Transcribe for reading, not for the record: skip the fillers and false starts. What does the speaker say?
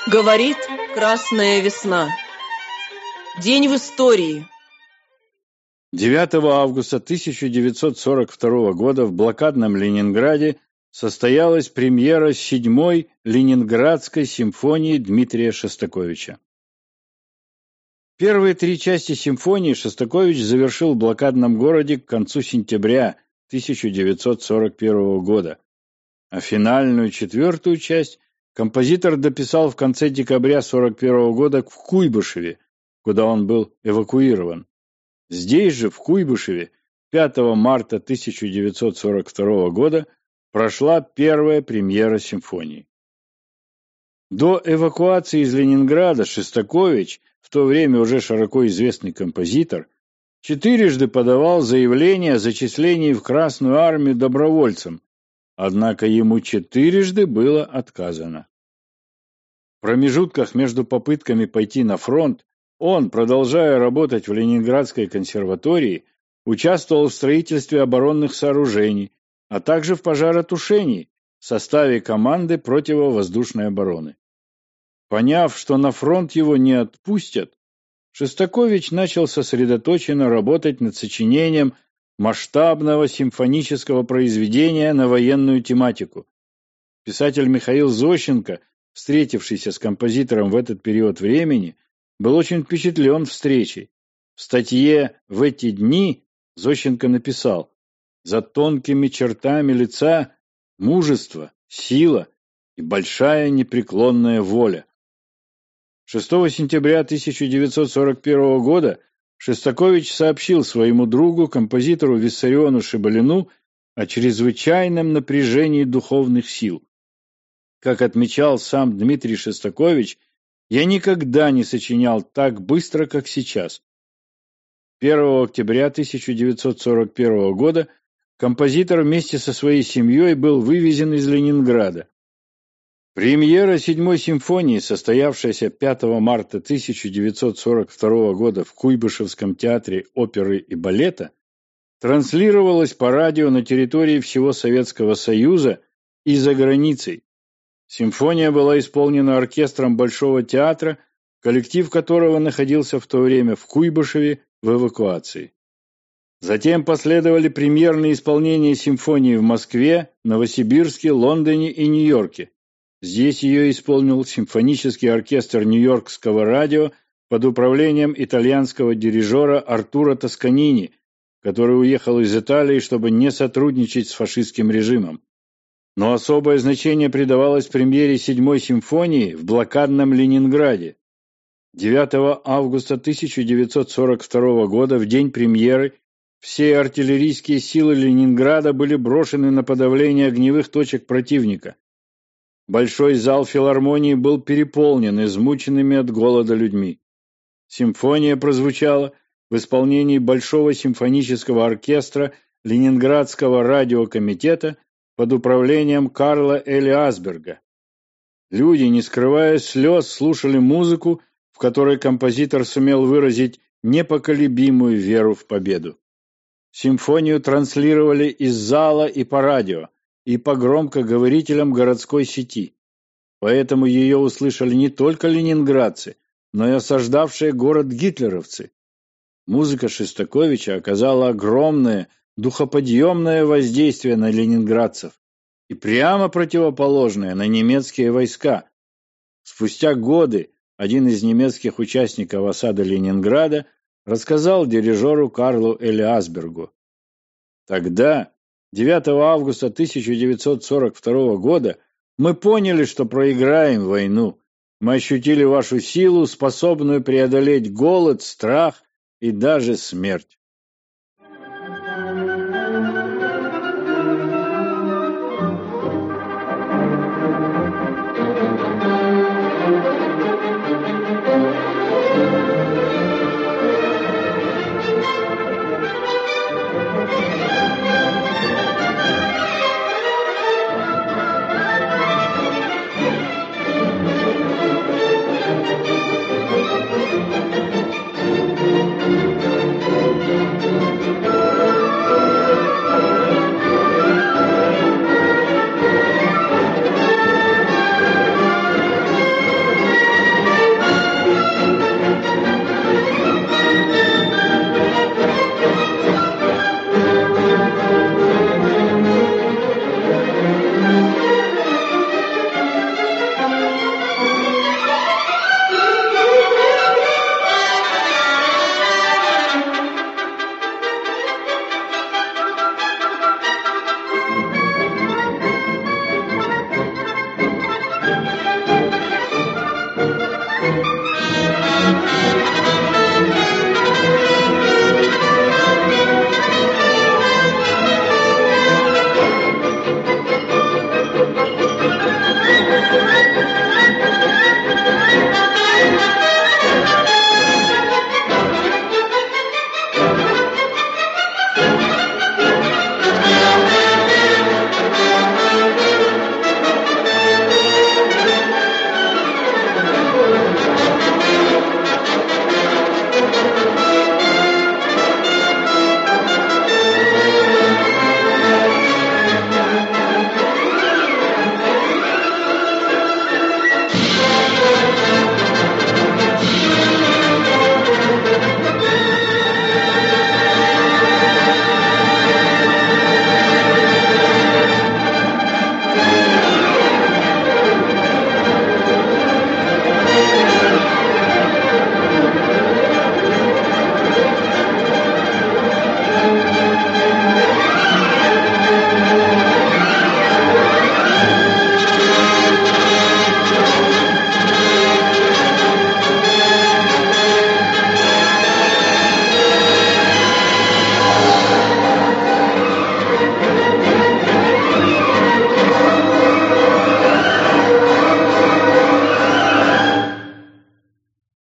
Говорит Красная весна. День в истории. 9 августа 1942 года в блокадном Ленинграде состоялась премьера 7-й Ленинградской симфонии Дмитрия Шостаковича. Первые три части симфонии Шостакович завершил в блокадном городе к концу сентября 1941 года, а финальную четвертую часть композитор дописал в конце декабря 1941 года в Куйбышеве, куда он был эвакуирован. Здесь же, в Куйбышеве, 5 марта 1942 года прошла первая премьера симфонии. До эвакуации из Ленинграда Шостакович, в то время уже широко известный композитор, четырежды подавал заявление о зачислении в Красную армию добровольцем, однако ему четырежды было отказано. В промежутках между попытками пойти на фронт он, продолжая работать в Ленинградской консерватории, участвовал в строительстве оборонных сооружений, а также в пожаротушении в составе команды противовоздушной обороны. Поняв, что на фронт его не отпустят, Шостакович начал сосредоточенно работать над сочинением масштабного симфонического произведения на военную тематику. Писатель Михаил Зощенко, встретившийся с композитором в этот период времени, был очень впечатлен встречей. В статье «В эти дни» Зощенко написал: «За тонкими чертами лица мужество, сила и большая непреклонная воля». 6 сентября 1941 года Шостакович сообщил своему другу, композитору Виссариону Шибалину, о чрезвычайном напряжении духовных сил. Как отмечал сам Дмитрий Шостакович, «Я никогда не сочинял так быстро, как сейчас». 1 октября 1941 года композитор вместе со своей семьей был вывезен из Ленинграда. Премьера 7-й симфонии, состоявшаяся 5 марта 1942 года в Куйбышевском театре оперы и балета, транслировалась по радио на территории всего Советского Союза и за границей. Симфония была исполнена оркестром Большого театра, коллектив которого находился в то время в Куйбышеве в эвакуации. Затем последовали премьерные исполнения симфонии в Москве, Новосибирске, Лондоне и Нью-Йорке. Здесь ее исполнил симфонический оркестр Нью-Йоркского радио под управлением итальянского дирижера Артуро Тосканини, который уехал из Италии, чтобы не сотрудничать с фашистским режимом. Но особое значение придавалось премьере 7-й симфонии в блокадном Ленинграде. 9 августа 1942 года, в день премьеры, все артиллерийские силы Ленинграда были брошены на подавление огневых точек противника. Большой зал филармонии был переполнен измученными от голода людьми. Симфония прозвучала в исполнении Большого симфонического оркестра Ленинградского радиокомитета под управлением Карла Элиасберга. Люди, не скрывая слез, слушали музыку, в которой композитор сумел выразить непоколебимую веру в победу. Симфонию транслировали из зала и по радио, и по громкоговорителям городской сети. Поэтому ее услышали не только ленинградцы, но и осаждавшие город гитлеровцы. Музыка Шостаковича оказала огромное духоподъемное воздействие на ленинградцев и прямо противоположное на немецкие войска. Спустя годы один из немецких участников осады Ленинграда рассказал дирижеру Карлу Элиасбергу: «Тогда, 9 августа 1942 года, мы поняли, что проиграем войну. Мы ощутили вашу силу, способную преодолеть голод, страх и даже смерть».